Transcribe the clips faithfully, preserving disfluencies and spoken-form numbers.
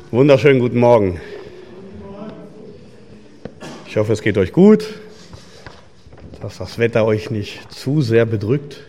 Wunderschönen guten Morgen. Ich hoffe, es geht euch gut, dass das Wetter euch nicht zu sehr bedrückt.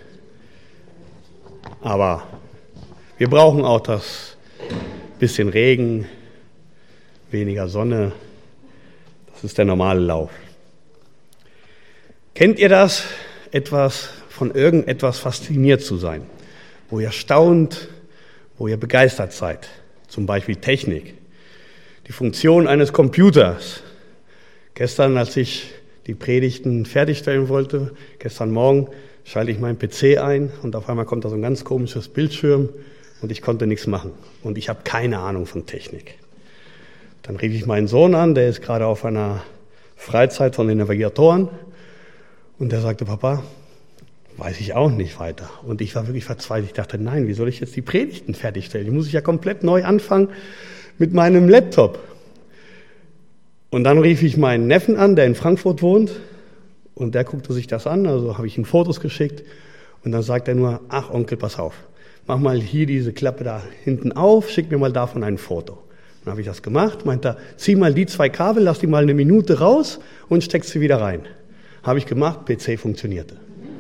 Aber wir brauchen auch das bisschen Regen, weniger Sonne. Das ist der normale Lauf. Kennt ihr das, etwas von irgendetwas fasziniert zu sein, wo ihr staunt, wo ihr begeistert seid? Zum Beispiel Technik, die Funktion eines Computers. Gestern, als ich die Predigten fertigstellen wollte, gestern Morgen, schalte ich meinen P C ein und auf einmal kommt da so ein ganz komisches Bildschirm und ich konnte nichts machen. Und ich habe keine Ahnung von Technik. Dann rief ich meinen Sohn an, der ist gerade auf einer Freizeit von den Navigatoren und der sagte, Papa, weiß ich auch nicht weiter. Und ich war wirklich verzweifelt. Ich dachte, nein, wie soll ich jetzt die Predigten fertigstellen? Die muss ich ja komplett neu anfangen mit meinem Laptop. Und dann rief ich meinen Neffen an, der in Frankfurt wohnt. Und der guckte sich das an, also habe ich ihm Fotos geschickt. Und dann sagt er nur, ach Onkel, pass auf, mach mal hier diese Klappe da hinten auf, schick mir mal davon ein Foto. Dann habe ich das gemacht, meinte er, zieh mal die zwei Kabel, lass die mal eine Minute raus und steck sie wieder rein. Habe ich gemacht, P C funktionierte.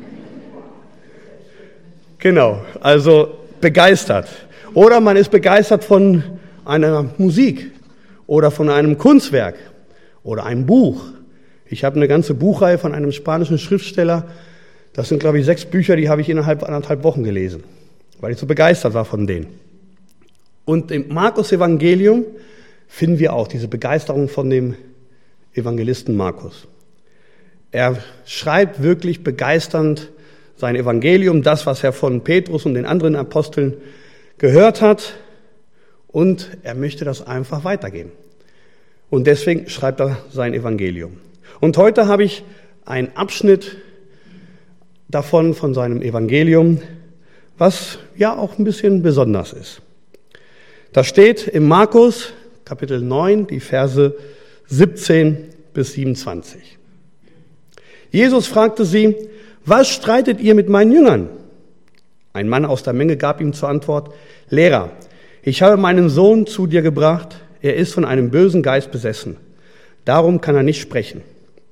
Genau, also begeistert. Oder man ist begeistert von einer Musik oder von einem Kunstwerk oder einem Buch. Ich habe eine ganze Buchreihe von einem spanischen Schriftsteller. Das sind, glaube ich, sechs Bücher, die habe ich innerhalb anderthalb Wochen gelesen, weil ich so begeistert war von denen. Und im Markus-Evangelium finden wir auch diese Begeisterung von dem Evangelisten Markus. Er schreibt wirklich begeisternd sein Evangelium, das, was er von Petrus und den anderen Aposteln gehört hat, und er möchte das einfach weitergeben. Und deswegen schreibt er sein Evangelium. Und heute habe ich einen Abschnitt davon, von seinem Evangelium, was ja auch ein bisschen besonders ist. Da steht im Markus, Kapitel neun, die Verse siebzehn bis siebenundzwanzig. Jesus fragte sie, was streitet ihr mit meinen Jüngern? Ein Mann aus der Menge gab ihm zur Antwort, Lehrer, ich habe meinen Sohn zu dir gebracht, er ist von einem bösen Geist besessen. Darum kann er nicht sprechen.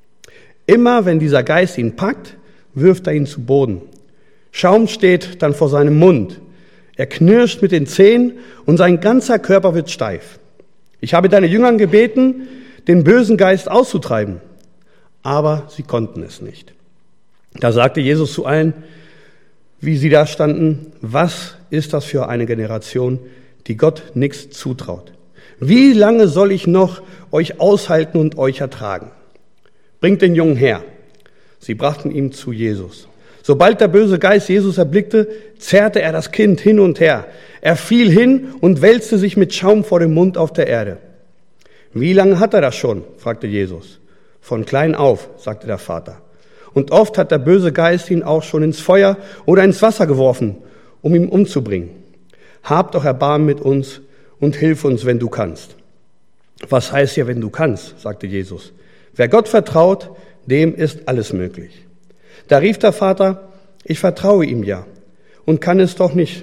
Immer wenn dieser Geist ihn packt, wirft er ihn zu Boden. Schaum steht dann vor seinem Mund. Er knirscht mit den Zähnen und sein ganzer Körper wird steif. Ich habe deine Jüngern gebeten, den bösen Geist auszutreiben, aber sie konnten es nicht. Da sagte Jesus zu allen, wie sie da standen, was ist das für eine Generation, die Gott nichts zutraut? Wie lange soll ich noch euch aushalten und euch ertragen? Bringt den Jungen her. Sie brachten ihn zu Jesus. Sobald der böse Geist Jesus erblickte, zerrte er das Kind hin und her. Er fiel hin und wälzte sich mit Schaum vor dem Mund auf der Erde. Wie lange hat er das schon? Fragte Jesus. Von klein auf, sagte der Vater. Und oft hat der böse Geist ihn auch schon ins Feuer oder ins Wasser geworfen, um ihn umzubringen. Hab doch Erbarmen mit uns und hilf uns, wenn du kannst. Was heißt ja, wenn du kannst, sagte Jesus. Wer Gott vertraut, dem ist alles möglich. Da rief der Vater, ich vertraue ihm ja und kann es doch nicht.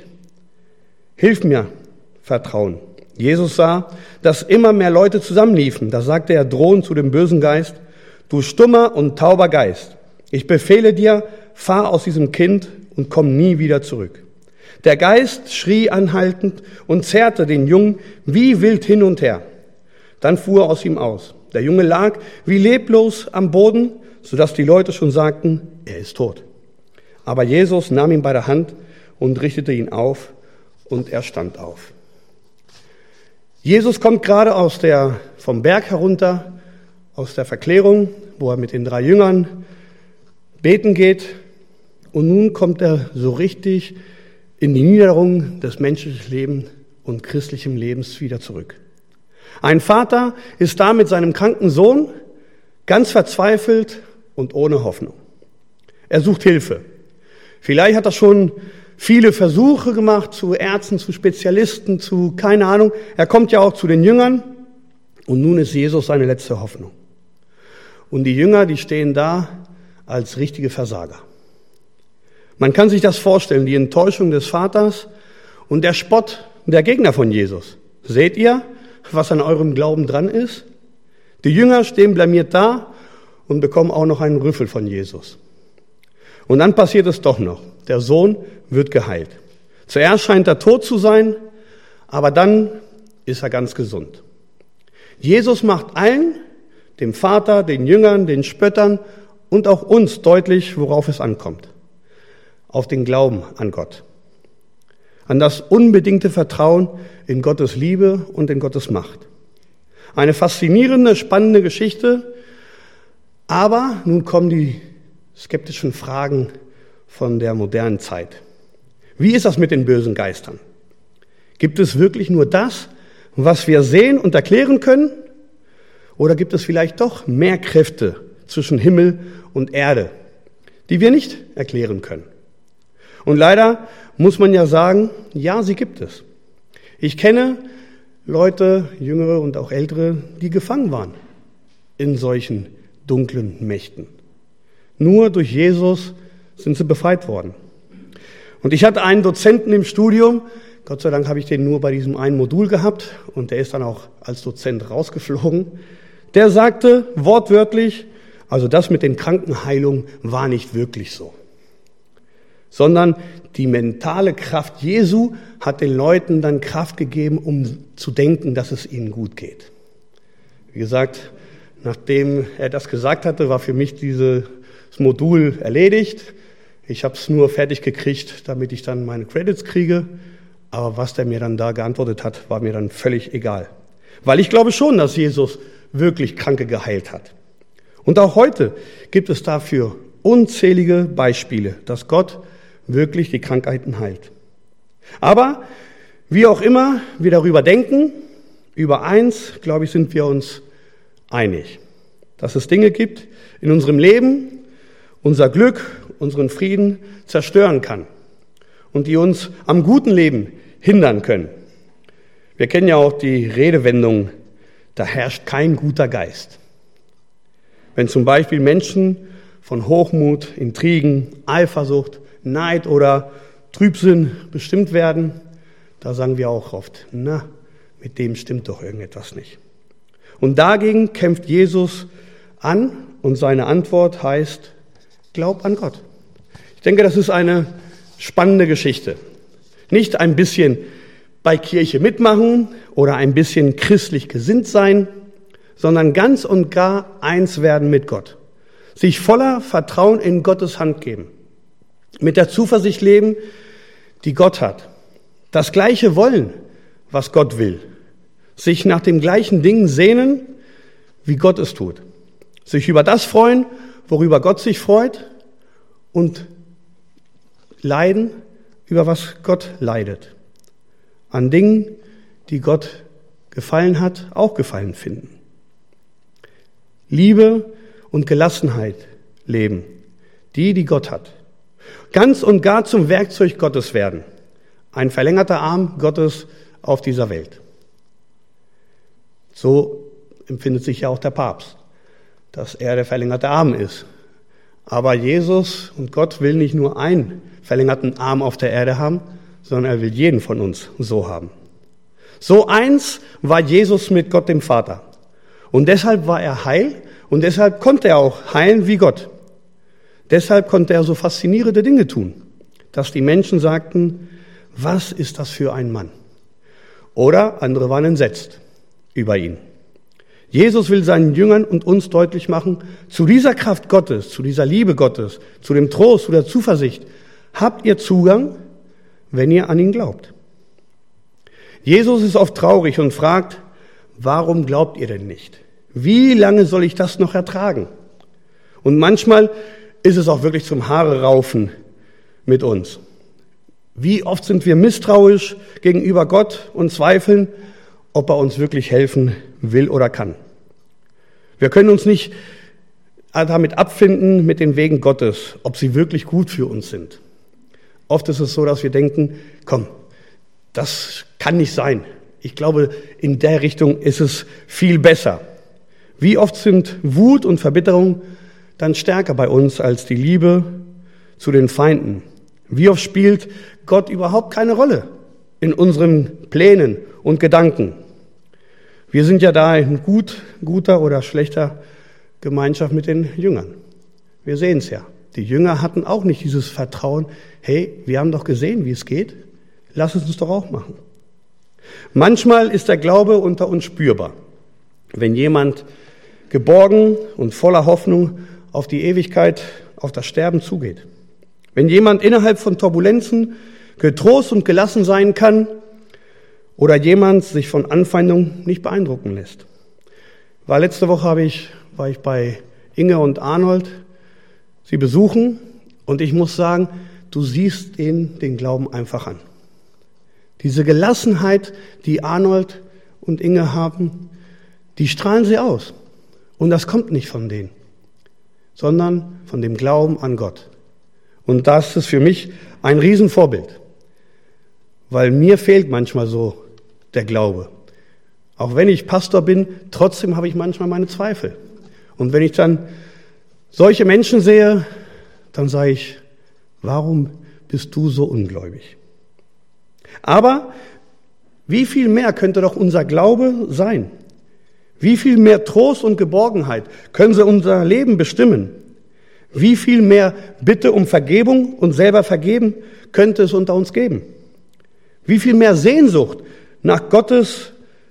Hilf mir vertrauen. Jesus sah, dass immer mehr Leute zusammenliefen. Da sagte er drohend zu dem bösen Geist, du stummer und tauber Geist. Ich befehle dir, fahr aus diesem Kind und komm nie wieder zurück. Der Geist schrie anhaltend und zerrte den Jungen wie wild hin und her. Dann fuhr er aus ihm aus. Der Junge lag wie leblos am Boden, sodass die Leute schon sagten, er ist tot. Aber Jesus nahm ihn bei der Hand und richtete ihn auf und er stand auf. Jesus kommt gerade aus der, vom Berg herunter, aus der Verklärung, wo er mit den drei Jüngern beten geht. Und nun kommt er so richtig in die Niederung des menschlichen Lebens und christlichen Lebens wieder zurück. Ein Vater ist da mit seinem kranken Sohn, ganz verzweifelt und ohne Hoffnung. Er sucht Hilfe. Vielleicht hat er schon viele Versuche gemacht zu Ärzten, zu Spezialisten, zu keine Ahnung. Er kommt ja auch zu den Jüngern und nun ist Jesus seine letzte Hoffnung. Und die Jünger, die stehen da als richtige Versager. Man kann sich das vorstellen, die Enttäuschung des Vaters und der Spott der Gegner von Jesus. Seht ihr, was an eurem Glauben dran ist? Die Jünger stehen blamiert da und bekommen auch noch einen Rüffel von Jesus. Und dann passiert es doch noch. Der Sohn wird geheilt. Zuerst scheint er tot zu sein, aber dann ist er ganz gesund. Jesus macht allen, dem Vater, den Jüngern, den Spöttern und auch uns deutlich, worauf es ankommt. Auf den Glauben an Gott. An das unbedingte Vertrauen in Gottes Liebe und in Gottes Macht. Eine faszinierende, spannende Geschichte, aber nun kommen die skeptischen Fragen von der modernen Zeit. Wie ist das mit den bösen Geistern? Gibt es wirklich nur das, was wir sehen und erklären können? Oder gibt es vielleicht doch mehr Kräfte zwischen Himmel und Erde, die wir nicht erklären können? Und leider muss man ja sagen, ja, sie gibt es. Ich kenne Leute, Jüngere und auch Ältere, die gefangen waren in solchen dunklen Mächten. Nur durch Jesus sind sie befreit worden. Und ich hatte einen Dozenten im Studium, Gott sei Dank habe ich den nur bei diesem einen Modul gehabt und der ist dann auch als Dozent rausgeflogen. Der sagte wortwörtlich, also das mit den Krankenheilungen war nicht wirklich so. Sondern die mentale Kraft Jesu hat den Leuten dann Kraft gegeben, um zu denken, dass es ihnen gut geht. Wie gesagt, nachdem er das gesagt hatte, war für mich dieses Modul erledigt. Ich habe es nur fertig gekriegt, damit ich dann meine Credits kriege. Aber was der mir dann da geantwortet hat, war mir dann völlig egal. Weil ich glaube schon, dass Jesus wirklich Kranke geheilt hat. Und auch heute gibt es dafür unzählige Beispiele, dass Gott wirklich die Krankheiten heilt. Aber wie auch immer wir darüber denken, über eins, glaube ich, sind wir uns einig. Dass es Dinge gibt in unserem Leben, unser Glück, unseren Frieden zerstören kann und die uns am guten Leben hindern können. Wir kennen ja auch die Redewendung, da herrscht kein guter Geist. Wenn zum Beispiel Menschen von Hochmut, Intrigen, Eifersucht, Neid oder Trübsinn bestimmt werden, da sagen wir auch oft, na, mit dem stimmt doch irgendetwas nicht. Und dagegen kämpft Jesus an und seine Antwort heißt, glaub an Gott. Ich denke, das ist eine spannende Geschichte. Nicht ein bisschen bei Kirche mitmachen oder ein bisschen christlich gesinnt sein, sondern ganz und gar eins werden mit Gott. Sich voller Vertrauen in Gottes Hand geben. Mit der Zuversicht leben, die Gott hat. Das Gleiche wollen, was Gott will. Sich nach den gleichen Dingen sehnen, wie Gott es tut. Sich über das freuen, worüber Gott sich freut und leiden, über was Gott leidet. An Dingen, die Gott gefallen hat, auch gefallen finden. Liebe und Gelassenheit leben, die, die Gott hat. Ganz und gar zum Werkzeug Gottes werden. Ein verlängerter Arm Gottes auf dieser Welt. So empfindet sich ja auch der Papst, dass er der verlängerte Arm ist. Aber Jesus und Gott will nicht nur einen verlängerten Arm auf der Erde haben, sondern er will jeden von uns so haben. So eins war Jesus mit Gott dem Vater. Und deshalb war er heil und deshalb konnte er auch heilen wie Gott. Deshalb konnte er so faszinierende Dinge tun, dass die Menschen sagten, was ist das für ein Mann? Oder andere waren entsetzt über ihn. Jesus will seinen Jüngern und uns deutlich machen, zu dieser Kraft Gottes, zu dieser Liebe Gottes, zu dem Trost, zu der Zuversicht, habt ihr Zugang, wenn ihr an ihn glaubt. Jesus ist oft traurig und fragt, warum glaubt ihr denn nicht? Wie lange soll ich das noch ertragen? Und manchmal ist es auch wirklich zum Haare raufen mit uns. Wie oft sind wir misstrauisch gegenüber Gott und zweifeln, ob er uns wirklich helfen will oder kann. Wir können uns nicht damit abfinden mit den Wegen Gottes, ob sie wirklich gut für uns sind. Oft ist es so, dass wir denken, komm, das kann nicht sein. Ich glaube, in der Richtung ist es viel besser. Wie oft sind Wut und Verbitterung dann stärker bei uns als die Liebe zu den Feinden? Wie oft spielt Gott überhaupt keine Rolle in unseren Plänen und Gedanken? Wir sind ja da in gut, guter oder schlechter Gemeinschaft mit den Jüngern. Wir sehen es ja. Die Jünger hatten auch nicht dieses Vertrauen, hey, wir haben doch gesehen, wie es geht, lass es uns doch auch machen. Manchmal ist der Glaube unter uns spürbar. Wenn jemand geborgen und voller Hoffnung auf die Ewigkeit, auf das Sterben zugeht. Wenn jemand innerhalb von Turbulenzen getrost und gelassen sein kann oder jemand sich von Anfeindung nicht beeindrucken lässt. War letzte Woche habe ich, war ich bei Inge und Arnold, sie besuchen und ich muss sagen, du siehst ihnen den Glauben einfach an. Diese Gelassenheit, die Arnold und Inge haben, die strahlen sie aus. Und das kommt nicht von denen, sondern von dem Glauben an Gott. Und das ist für mich ein Riesenvorbild, weil mir fehlt manchmal so der Glaube. Auch wenn ich Pastor bin, trotzdem habe ich manchmal meine Zweifel. Und wenn ich dann solche Menschen sehe, dann sage ich, warum bist du so ungläubig? Aber wie viel mehr könnte doch unser Glaube sein? Wie viel mehr Trost und Geborgenheit können sie unser Leben bestimmen? Wie viel mehr Bitte um Vergebung und selber vergeben könnte es unter uns geben? Wie viel mehr Sehnsucht nach Gottes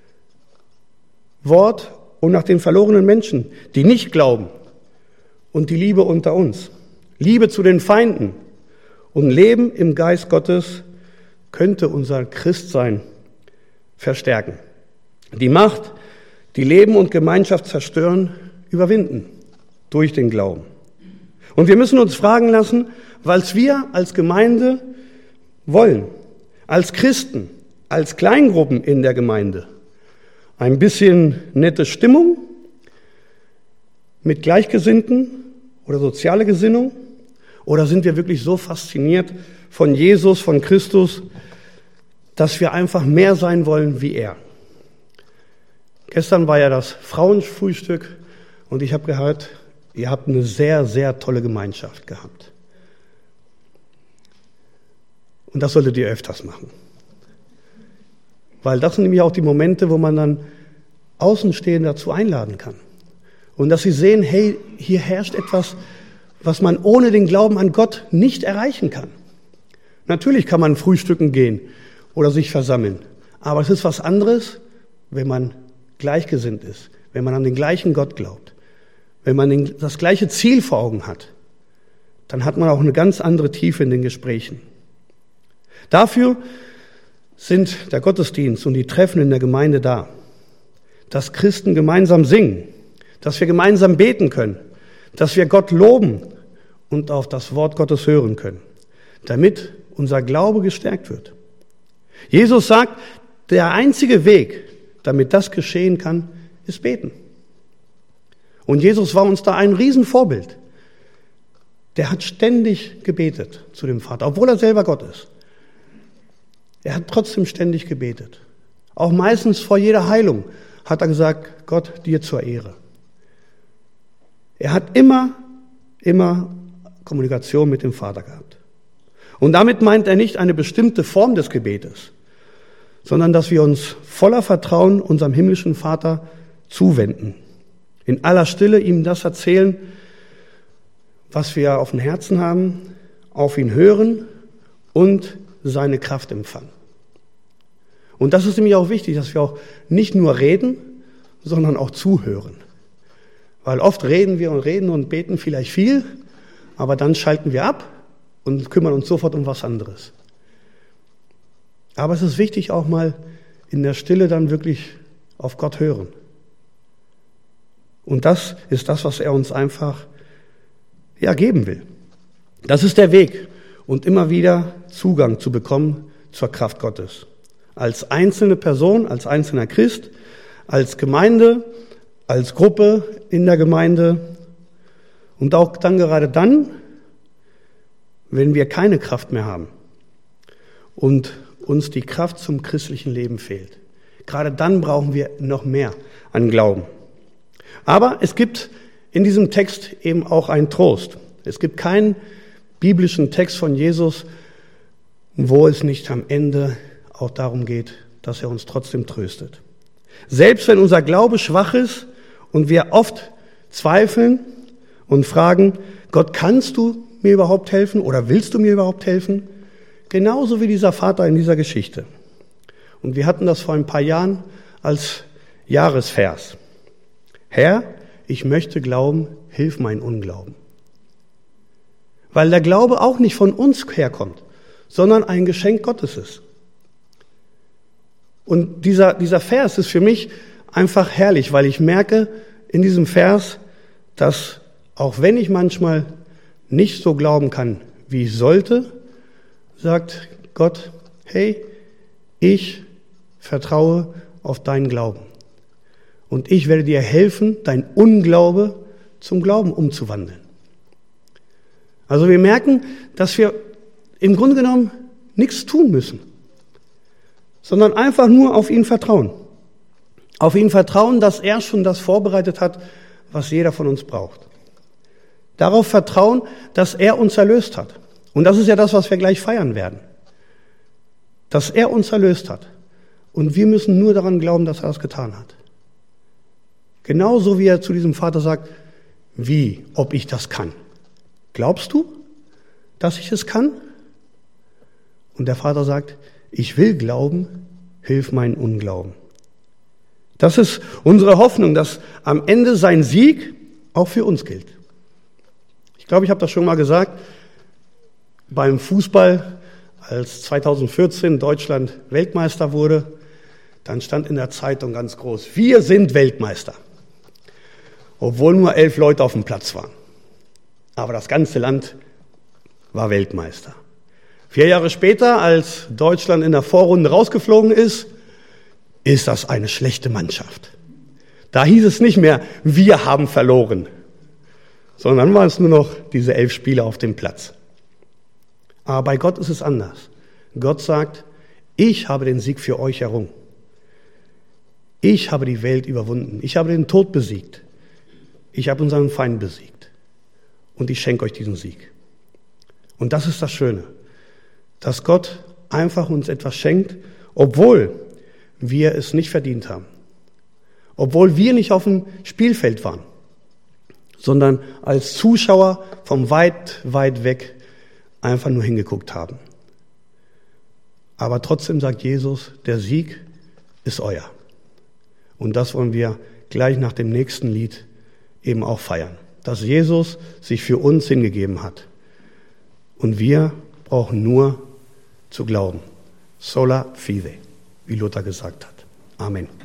Wort und nach den verlorenen Menschen, die nicht glauben, und die Liebe unter uns, Liebe zu den Feinden und Leben im Geist Gottes könnte unser Christsein verstärken. Die Macht, die Leben und Gemeinschaft zerstören, überwinden durch den Glauben. Und wir müssen uns fragen lassen, was wir als Gemeinde wollen, als Christen, als Kleingruppen in der Gemeinde. Ein bisschen nette Stimmung mit Gleichgesinnten oder soziale Gesinnung? Oder sind wir wirklich so fasziniert von Jesus, von Christus, dass wir einfach mehr sein wollen wie er? Gestern war ja das Frauenfrühstück und ich habe gehört, ihr habt eine sehr, sehr tolle Gemeinschaft gehabt. Und das solltet ihr öfters machen. Weil das sind nämlich auch die Momente, wo man dann Außenstehende dazu einladen kann. Und dass sie sehen, hey, hier herrscht etwas, was man ohne den Glauben an Gott nicht erreichen kann. Natürlich kann man frühstücken gehen oder sich versammeln. Aber es ist was anderes, wenn man gleichgesinnt ist, wenn man an den gleichen Gott glaubt, wenn man den, das gleiche Ziel vor Augen hat. Dann hat man auch eine ganz andere Tiefe in den Gesprächen. Dafür sind der Gottesdienst und die Treffen in der Gemeinde da, dass Christen gemeinsam singen, dass wir gemeinsam beten können, dass wir Gott loben und auf das Wort Gottes hören können, damit unser Glaube gestärkt wird. Jesus sagt, der einzige Weg, damit das geschehen kann, ist beten. Und Jesus war uns da ein Riesenvorbild. Der hat ständig gebetet zu dem Vater, obwohl er selber Gott ist. Er hat trotzdem ständig gebetet. Auch meistens vor jeder Heilung hat er gesagt, Gott, dir zur Ehre. Er hat immer, immer Kommunikation mit dem Vater gehabt. Und damit meint er nicht eine bestimmte Form des Gebetes, sondern dass wir uns voller Vertrauen unserem himmlischen Vater zuwenden. In aller Stille ihm das erzählen, was wir auf dem Herzen haben, auf ihn hören und seine Kraft empfangen. Und das ist nämlich auch wichtig, dass wir auch nicht nur reden, sondern auch zuhören. Weil oft reden wir und reden und beten vielleicht viel, aber dann schalten wir ab und kümmern uns sofort um was anderes. Aber es ist wichtig, auch mal in der Stille dann wirklich auf Gott hören. Und das ist das, was er uns einfach ja, geben will. Das ist der Weg und immer wieder Zugang zu bekommen zur Kraft Gottes. Als einzelne Person, als einzelner Christ, als Gemeinde, als Gruppe in der Gemeinde und auch dann gerade dann, wenn wir keine Kraft mehr haben und uns die Kraft zum christlichen Leben fehlt. Gerade dann brauchen wir noch mehr an Glauben. Aber es gibt in diesem Text eben auch einen Trost. Es gibt keinen biblischen Text von Jesus, wo es nicht am Ende auch darum geht, dass er uns trotzdem tröstet. Selbst wenn unser Glaube schwach ist und wir oft zweifeln und fragen, Gott, kannst du mir überhaupt helfen oder willst du mir überhaupt helfen? Genauso wie dieser Vater in dieser Geschichte. Und wir hatten das vor ein paar Jahren als Jahresvers. Herr, ich möchte glauben, hilf mein Unglauben. Weil der Glaube auch nicht von uns herkommt, sondern ein Geschenk Gottes ist. Und dieser, dieser Vers ist für mich einfach herrlich, weil ich merke in diesem Vers, dass auch wenn ich manchmal nicht so glauben kann, wie ich sollte, sagt Gott, hey, ich vertraue auf deinen Glauben. Und ich werde dir helfen, dein Unglaube zum Glauben umzuwandeln. Also wir merken, dass wir im Grunde genommen nichts tun müssen, sondern einfach nur auf ihn vertrauen. Auf ihn vertrauen, dass er schon das vorbereitet hat, was jeder von uns braucht. Darauf vertrauen, dass er uns erlöst hat. Und das ist ja das, was wir gleich feiern werden. Dass er uns erlöst hat. Und wir müssen nur daran glauben, dass er es getan hat. Genauso wie er zu diesem Vater sagt, wie, ob ich das kann. Glaubst du, dass ich es kann? Und der Vater sagt, ich will glauben, hilf meinen Unglauben. Das ist unsere Hoffnung, dass am Ende sein Sieg auch für uns gilt. Ich glaube, ich habe das schon mal gesagt, beim Fußball, als zweitausendvierzehn Deutschland Weltmeister wurde, dann stand in der Zeitung ganz groß, wir sind Weltmeister. Obwohl nur elf Leute auf dem Platz waren. Aber das ganze Land war Weltmeister. Vier Jahre später, als Deutschland in der Vorrunde rausgeflogen ist, ist das eine schlechte Mannschaft. Da hieß es nicht mehr, wir haben verloren, sondern dann waren es nur noch diese elf Spieler auf dem Platz. Aber bei Gott ist es anders. Gott sagt, ich habe den Sieg für euch errungen. Ich habe die Welt überwunden. Ich habe den Tod besiegt. Ich habe unseren Feind besiegt. Und ich schenke euch diesen Sieg. Und das ist das Schöne, dass Gott einfach uns etwas schenkt, obwohl wir es nicht verdient haben. Obwohl wir nicht auf dem Spielfeld waren, sondern als Zuschauer vom weit, weit weg einfach nur hingeguckt haben. Aber trotzdem sagt Jesus, der Sieg ist euer. Und das wollen wir gleich nach dem nächsten Lied eben auch feiern. Dass Jesus sich für uns hingegeben hat. Und wir brauchen nur zu glauben. Sola fide, wie Luther gesagt hat. Amen.